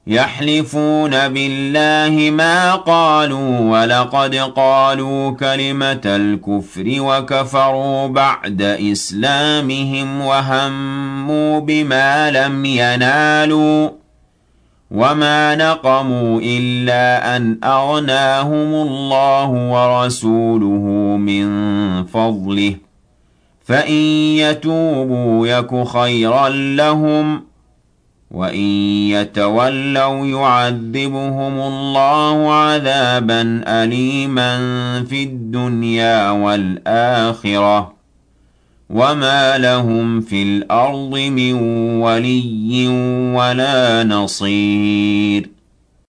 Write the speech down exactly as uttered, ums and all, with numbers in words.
يحلفون بالله ما قالوا ولقد قالوا كلمة الكفر وكفروا بعد إسلامهم وهموا بما لم ينالوا وما نقموا إلا أن أغناهم الله ورسوله من فضله فإن يتوبوا يك خيرا لهم وإن يتولوا يعذبهم الله عذابا أليما في الدنيا والآخرة وما لهم في الأرض من ولي ولا نصير